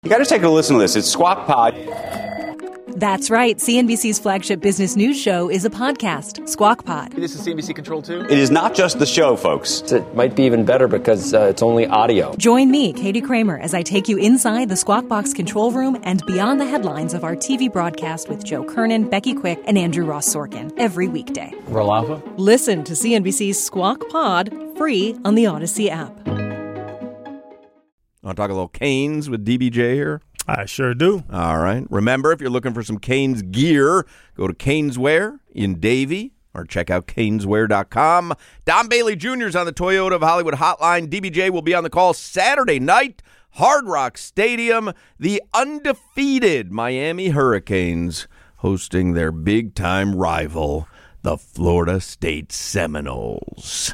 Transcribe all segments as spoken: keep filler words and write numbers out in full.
You got to take a listen to this. It's Squawk Pod. That's right. C N B C's flagship business news show is a podcast, Squawk Pod. This is C N B C Control two? It is not just the show, folks. It might be even better because uh, it's only audio. Join me, Katie Kramer, as I take you inside the Squawk Box control room and beyond the headlines of our T V broadcast with Joe Kernan, Becky Quick, and Andrew Ross Sorkin every weekday. Roll Alpha? Listen to C N B C's Squawk Pod free on the Odyssey app. Want to talk a little Canes with D B J here? I sure do. All right. Remember, if you're looking for some Canes gear, go to Caneswear in Davie or check out caneswear dot com. Don Bailey Junior is on the Toyota of Hollywood hotline. D B J will be on the call Saturday night, Hard Rock Stadium. The undefeated Miami Hurricanes hosting their big-time rival, the Florida State Seminoles.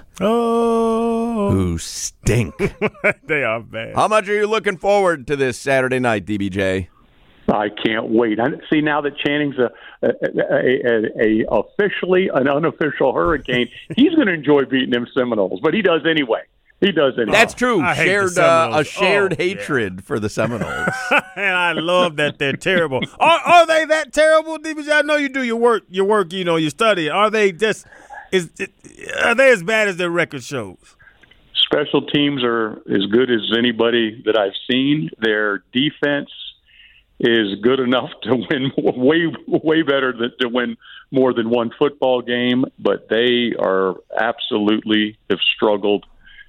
Oh. Who stink. They are bad. How much are you looking forward to this Saturday night, D B J? I can't wait. I see now that Channing's a, a, a, a, a officially an unofficial Hurricane. He's going to enjoy beating them Seminoles, but he does anyway. He does anyway. That's true. I hate shared the uh, a Seminoles. shared Oh, hatred yeah. for the Seminoles. And I love that they're terrible. Are, are they that terrible, D B J? I know you do your work, your work, you know, you study. Are they just is are they as bad as their record shows? Special teams are as good as anybody that I've seen. Their defense is good enough to win way way better than to win more than one football game, but they are absolutely have struggled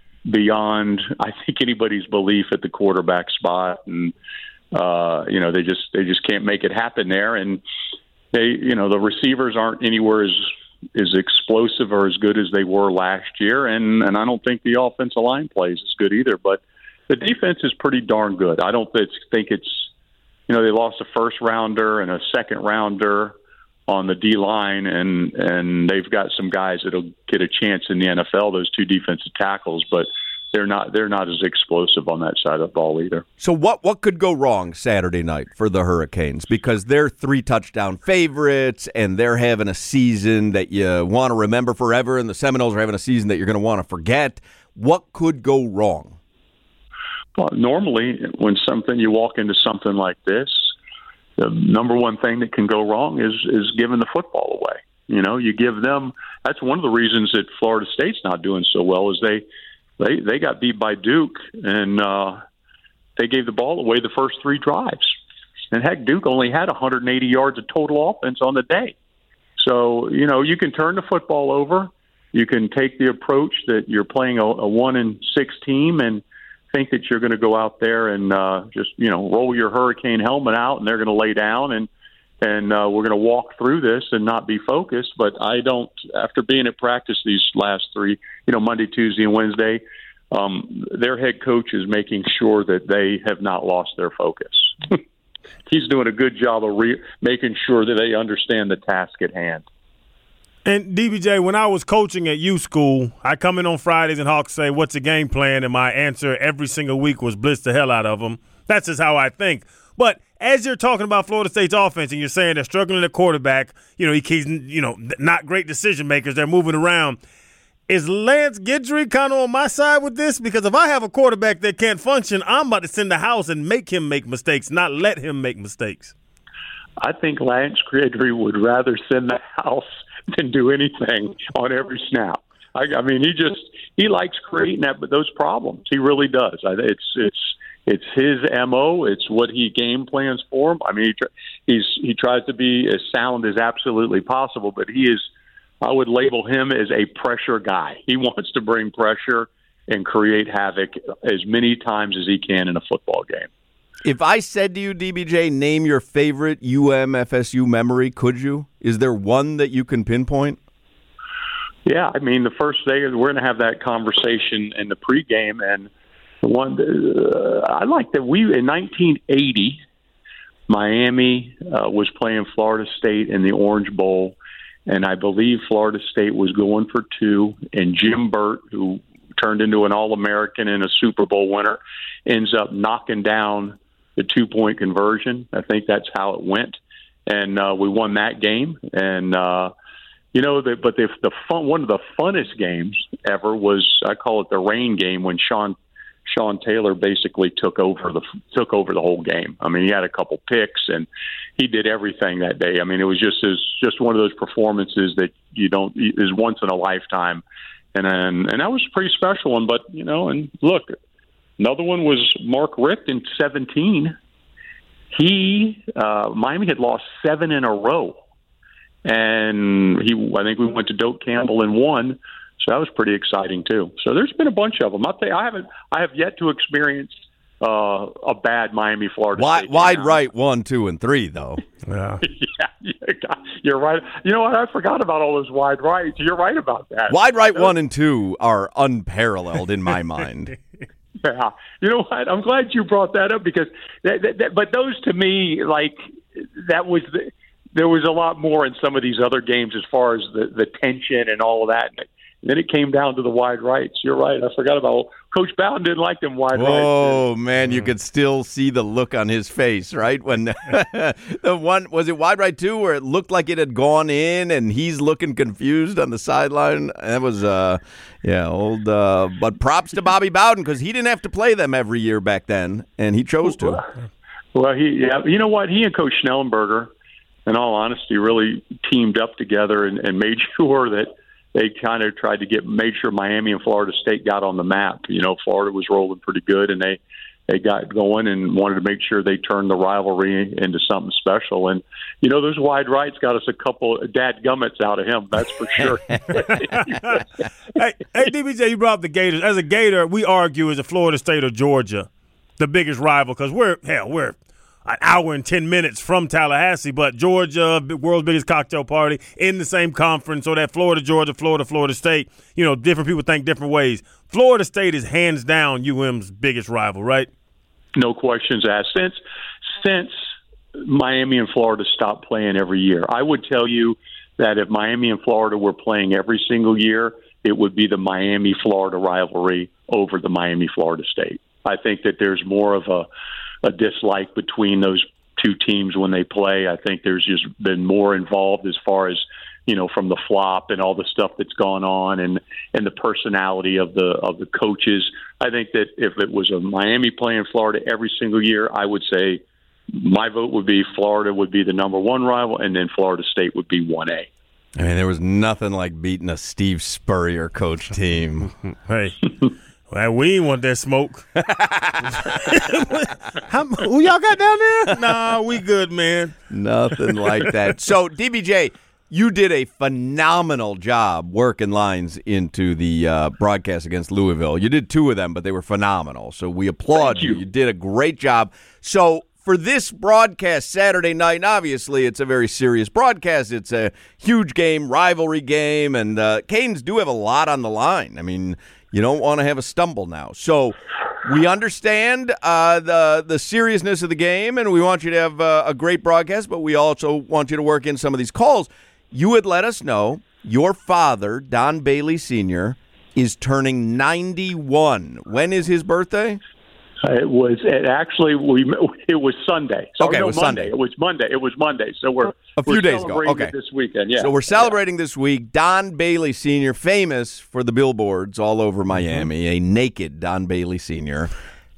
beyond I think anybody's belief at the quarterback spot, and uh, you know they just they just can't make it happen there, and they you know the receivers aren't anywhere as as explosive or as good as they were last year, and and I don't think the offensive line plays as good either, but the defense is pretty darn good. I don't think it's you know they lost a first rounder and a second rounder on the D line, and and they've got some guys that'll get a chance in the N F L. Those two defensive tackles, but they're not they're not as explosive on that side of the ball either. So what what could go wrong Saturday night for the Hurricanes? Because they're three touchdown favorites, and they're having a season that you want to remember forever, and the Seminoles are having a season that you're going to want to forget. What could go wrong? Well, normally, when something you walk into something like this, the number one thing that can go wrong is is giving the football away. You know, you give them. That's one of the reasons that Florida State's not doing so well is they they they got beat by Duke, and uh, they gave the ball away the first three drives. And heck, Duke only had one hundred eighty yards of total offense on the day. So you know, you can turn the football over. You can take the approach that you're playing a, a one and six team and think that you're going to go out there and uh, just, you know, roll your Hurricane helmet out and they're going to lay down and and uh, we're going to walk through this and not be focused. But I don't, after being at practice these last three, you know, Monday, Tuesday, and Wednesday, um, their head coach is making sure that they have not lost their focus. He's doing a good job of re- making sure that they understand the task at hand. And D B J, when I was coaching at U School, I come in on Fridays and Hawks say, "What's the game plan?" And my answer every single week was blitz the hell out of them. That's just how I think. But as you're talking about Florida State's offense and you're saying they're struggling at quarterback, you know, he's, you know, not great decision makers. They're moving around. Is Lance Guidry kind of on my side with this? Because if I have a quarterback that can't function, I'm about to send the house and make him make mistakes, not let him make mistakes. I think Lance Guidry would rather send the house than do anything on every snap. I, I mean, he just he likes creating that, but those problems. He really does. I, it's it's it's his M O. It's what he game plans for him. I mean, he, he's he tries to be as sound as absolutely possible, but he is. I would label him as a pressure guy. He wants to bring pressure and create havoc as many times as he can in a football game. If I said to you, D B J, name your favorite U M F S U memory, could you? Is there one that you can pinpoint? Yeah, I mean, the first day we're going to have that conversation in the pregame, and the one uh, I like that we in nineteen eighty, Miami uh, was playing Florida State in the Orange Bowl, and I believe Florida State was going for two, and Jim Burt, who turned into an All-American and a Super Bowl winner, ends up knocking down the two-point conversion. I think that's how it went, and uh, we won that game. And uh, you know, the, but the, the fun, one of the funnest games ever was, I call it the rain game, when Sean Sean Taylor basically took over the took over the whole game. I mean, he had a couple picks and he did everything that day. I mean, it was just as just one of those performances that you don't is once in a lifetime, and and, and that was a pretty special one. But you know, and look, another one was Mark Richt in seventeen. He uh, Miami had lost seven in a row, and he I think we went to Doak Campbell and won. So that was pretty exciting too. So there's been a bunch of them. I'll tell you, I haven't, I have yet to experience uh, a bad Miami, Florida wide, State. Wide right one, two, and three though. Yeah. yeah, you're right. You know what? I forgot about all those wide rights. You're right about that. Wide right one and two are unparalleled in my mind. Yeah. You know what? I'm glad you brought that up because, that, that, that, but those to me, like that was the, there was a lot more in some of these other games as far as the, the tension and all of that. And then it came down to the wide rights. You're right. I forgot about Coach Bowden didn't like them wide rights. Oh man, you could still see the look on his face, right? When the one was it wide right two, where it looked like it had gone in, and he's looking confused on the sideline. That was, uh, yeah, old. Uh, but props to Bobby Bowden because he didn't have to play them every year back then, and he chose to. Well, he, yeah, you know what? He and Coach Schnellenberger, in all honesty, really teamed up together and, and made sure that. They kind of tried to get made sure Miami and Florida State got on the map. You know, Florida was rolling pretty good, and they they got going and wanted to make sure they turned the rivalry into something special. And you know, those wide rights got us a couple of dadgummits out of him. That's for sure. hey, hey, D B J, you brought up the Gators. As a Gator, we argue is a Florida State or Georgia the biggest rival because we're hell we're. an hour and ten minutes from Tallahassee, but Georgia, world's biggest cocktail party, in the same conference, so that Florida, Georgia, Florida, Florida State, you know, different people think different ways. Florida State is hands down U M's biggest rival, right? No questions asked. Since, since Miami and Florida stopped playing every year, I would tell you that if Miami and Florida were playing every single year, it would be the Miami-Florida rivalry over the Miami-Florida State. I think that there's more of a a dislike between those two teams when they play. I think there's just been more involved as far as, you know, from the flop and all the stuff that's gone on and, and the personality of the of the coaches. I think that if it was a Miami playing Florida every single year, I would say my vote would be Florida would be the number one rival, and then Florida State would be one A. I mean, there was nothing like beating a Steve Spurrier coach team. Hey. Well, we ain't want that smoke. How, who y'all got down there? Nah, we good, man. Nothing like that. So, D B J, you did a phenomenal job working lines into the uh, broadcast against Louisville. You did two of them, but they were phenomenal. So we applaud Thank you. you. You did a great job. So for this broadcast Saturday night, and obviously it's a very serious broadcast. It's a huge game, rivalry game, and uh, Canes do have a lot on the line. I mean, you don't want to have a stumble now. So we understand uh, the the seriousness of the game, and we want you to have uh, a great broadcast, but we also want you to work in some of these calls. You would let us know your father, Don Bailey Senior, is turning ninety-one. When is his birthday? It was it actually we it was Sunday. So, okay, no, it was Monday. Sunday. It was Monday. It was Monday. So we're a few we're days ago. celebrating Okay, it this weekend. Yeah. So we're celebrating yeah. this week. Don Bailey Senior, famous for the billboards all over Miami. Mm-hmm. A naked Don Bailey Senior,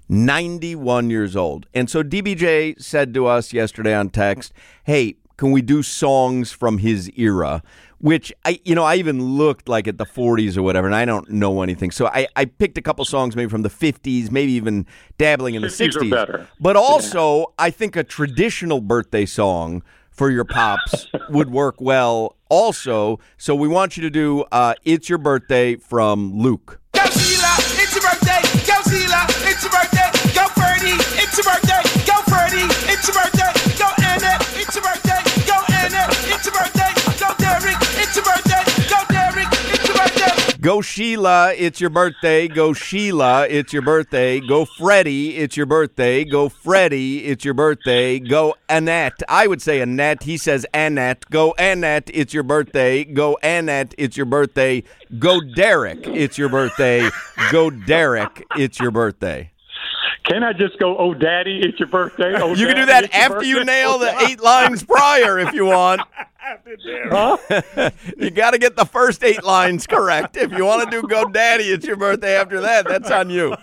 ninety-one years old. And so D B J said to us yesterday on text, "Hey, can we do songs from his era?" Which, I, you know, I even looked like at the forties or whatever, and I don't know anything. So I, I picked a couple songs maybe from the fifties, maybe even dabbling in the sixties. Are better. But also, yeah. I think a traditional birthday song for your pops would work well also. So we want you to do uh, It's Your Birthday from Luke. Go Sheila, it's your birthday. Go Sheila, it's your birthday. Go Ferdy, it's your birthday. Go Ferdy, it's your birthday. Go Annette, it's your birthday. Go Annette, it's your birthday. Go Derek, it's your birthday. Go Derek, it's your birthday. Go Sheila, it's your birthday. Go Sheila, it's your birthday. Go Freddie, it's your birthday. Go Freddie, it's your birthday. Go Annette. I would say Annette. He says Annette. Go Annette, it's your birthday. Go Annette, it's your birthday. Go Derek, it's your birthday. Go Derek, it's your birthday. Can I just go, oh, Daddy, it's your birthday? Oh, you Daddy, can do that it's your after birthday. you nail the eight lines prior if you want. Huh? You got to get the first eight lines correct. If you want to do Go Daddy, it's your birthday after that, that's on you.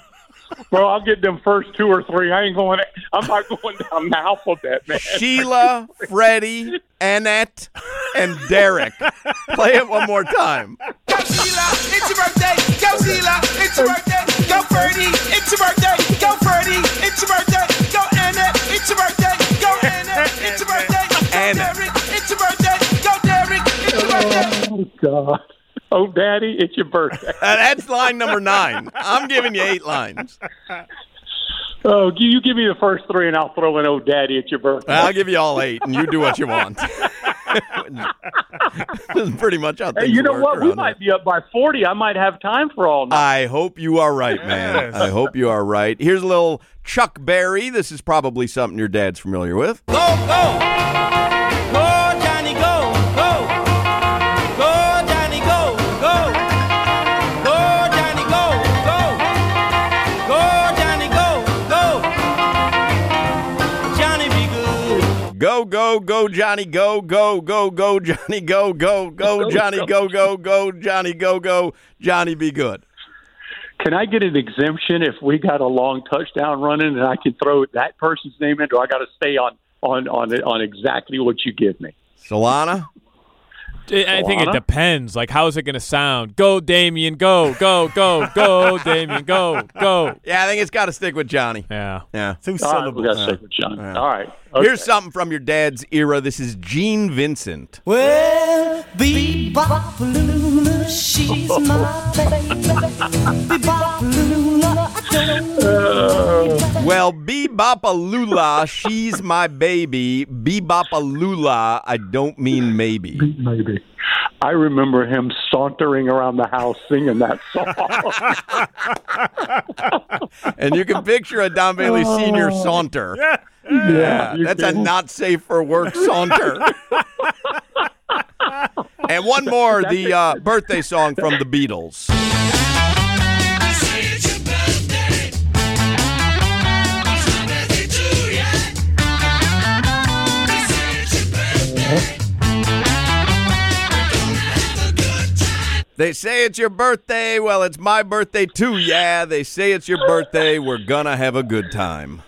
Bro, I'll get them first two or three. I ain't going. I'm not going down the alphabet, man. Sheila, Freddie, Annette, and Derek. Play it one more time. Go Sheila, it's your birthday. Go Sheila, it's your birthday. Go Freddie, it's your birthday. Go Freddie, it's your birthday. Go Annette, it's your birthday. Go Annette, it's your birthday. Go Annette. Derek, it's your birthday. Go Derek, it's your birthday. Oh God. Oh, Daddy, it's your birthday. Uh, that's line number nine. I'm giving you eight lines. Oh, you you give me the first three, and I'll throw in "Oh, Daddy, it's your birthday." I'll give you all eight, and you do what you want. This is pretty much how things Hey, you know work what? We around might here. be up by forty. I might have time for all night. I hope you are right, man. Yes. I hope you are right. Here's a little Chuck Berry. This is probably something your dad's familiar with. Go, go. Go, Johnny, go. Go. Go, Johnny, go. Go. Go, Johnny, go. Go. Go, Johnny, go. Go. Johnny, be good. Go, go, go, Johnny, go, go, go, go, Johnny, go, go, go, Johnny, go, go, go, Johnny, go, go, Johnny, be good. Can I get an exemption if we got a long touchdown running and I can throw that person's name in, or I got to stay on on on on exactly what you give me? Solana? I think it Solana? depends. Like, how is it going to sound? Go, Damien, go, go, go, go, Damien, go, go. Yeah, I think it's got to stick with Johnny. Yeah. Yeah. Two All right, we got syllables. to stick with John. Yeah. All right. Okay. Here's something from your dad's era. This is Gene Vincent. Well, Bebop Lula, she's my baby. Bebop Lula, I don't Well, Bebopalula, she's my baby. Bebopalula, I don't mean maybe. Maybe. I remember him sauntering around the house singing that song. And you can picture a Don Bailey Senior saunter. Yeah. Yeah, you that's a can. not safe for work saunter. And one more, the uh, birthday song from the Beatles. They say it's your birthday. Well, it's my birthday too. Yeah, they say it's your birthday. We're gonna have a good time.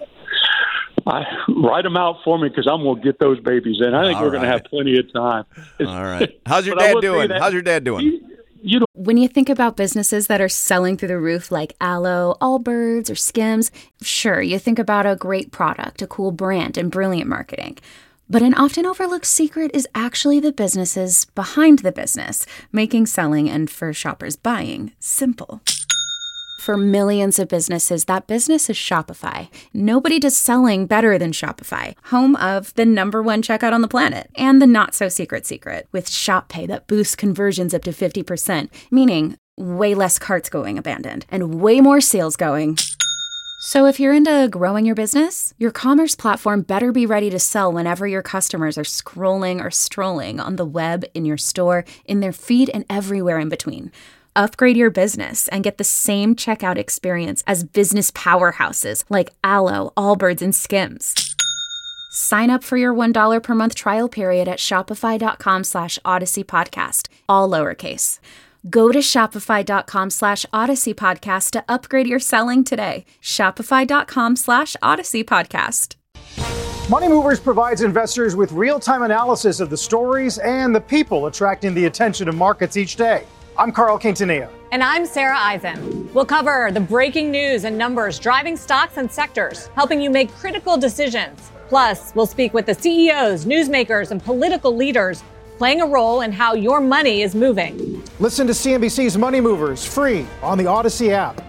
I, write them out for me because I'm going to get those babies in. I think All we're going to right. have plenty of time. All right. How's your But I dad will say doing? that- How's your dad doing? You, you know, When you think about businesses that are selling through the roof like Aloe, Allbirds, or Skims, sure, you think about a great product, a cool brand, and brilliant marketing. But an often overlooked secret is actually the businesses behind the business, making selling and for shoppers buying simple. For millions of businesses, that business is Shopify. Nobody does selling better than Shopify, home of the number one checkout on the planet, and the not-so-secret secret, with Shop Pay that boosts conversions up to fifty percent, meaning way less carts going abandoned, and way more sales going. So if you're into growing your business, your commerce platform better be ready to sell whenever your customers are scrolling or strolling on the web, in your store, in their feed, and everywhere in between. Upgrade your business and get the same checkout experience as business powerhouses like Aloe, Allbirds, and Skims. Sign up for your one dollar per month trial period at shopify.com slash Odyssey Podcast, all lowercase. Go to shopify.com slash Odyssey Podcast to upgrade your selling today. Shopify.com slash Odyssey Podcast. Money Movers provides investors with real-time analysis of the stories and the people attracting the attention of markets each day. I'm Carl Quintanilla. And I'm Sarah Eisen. We'll cover the breaking news and numbers driving stocks and sectors, helping you make critical decisions. Plus, we'll speak with the C E Os, newsmakers, and political leaders playing a role in how your money is moving. Listen to C N B C's Money Movers free on the Odyssey app.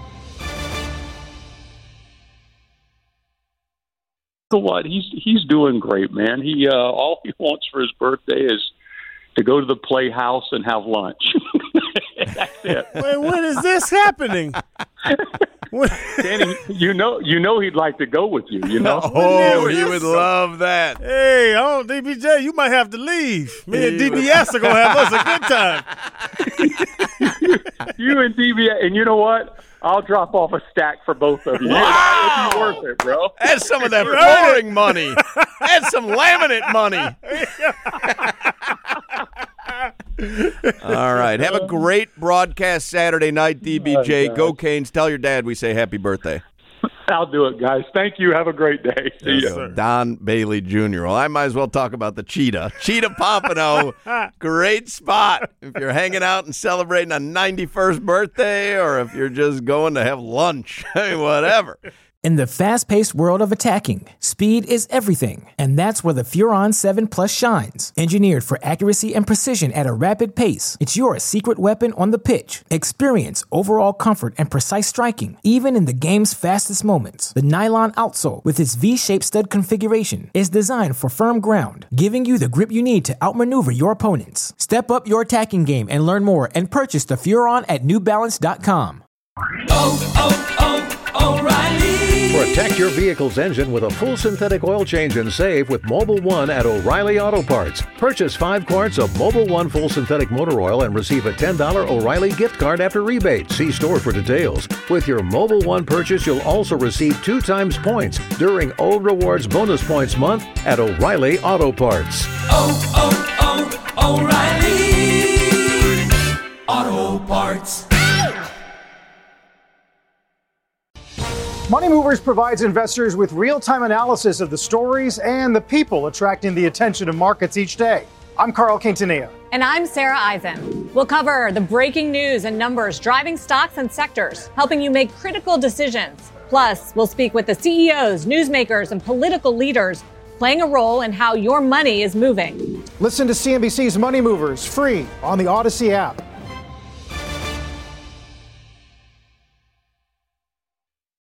so what? He's he's doing great, man. He uh, all he wants for his birthday is to go to the Playhouse and have lunch. That's it. Wait, when is this happening? Danny, you know, you know he'd like to go with you. You know. Oh, he would love that. Hey, oh, D B J, you might have to leave. Me and D B S are going to have us a good time. You and D B S, and you know what? I'll drop off a stack for both of you. Wow. It'd be worth it, bro. That's some of that flooring money. That's some laminate money. All right. Have a great broadcast Saturday night, D B J. Go Canes. Tell your dad we say happy birthday. I'll do it, guys. Thank you. Have a great day. See Yes, you. Don Bailey Junior Well, I might as well talk about the Cheetah. Cheetah Pompano, great spot if you're hanging out and celebrating a ninety-first birthday or if you're just going to have lunch. Hey, whatever. In the fast-paced world of attacking, speed is everything, and that's where the Furon seven Plus shines. Engineered for accuracy and precision at a rapid pace, it's your secret weapon on the pitch. Experience overall comfort and precise striking, even in the game's fastest moments. The nylon outsole, with its V-shaped stud configuration, is designed for firm ground, giving you the grip you need to outmaneuver your opponents. Step up your attacking game and learn more and purchase the Furon at New Balance dot com. Oh, oh, oh, O'Reilly. Protect your vehicle's engine with a full synthetic oil change and save with Mobil one at O'Reilly Auto Parts. Purchase five quarts of Mobil one full synthetic motor oil and receive a ten dollars O'Reilly gift card after rebate. See store for details. With your Mobil one purchase, you'll also receive two times points during O Rewards Bonus Points Month at O'Reilly Auto Parts. Oh, oh, oh, O'Reilly Auto Parts. Money Movers provides investors with real-time analysis of the stories and the people attracting the attention of markets each day. I'm Carl Quintanilla. And I'm Sarah Eisen. We'll cover the breaking news and numbers driving stocks and sectors, helping you make critical decisions. Plus, we'll speak with the C E Os, newsmakers, and political leaders playing a role in how your money is moving. Listen to C N B C's Money Movers free on the Odyssey app.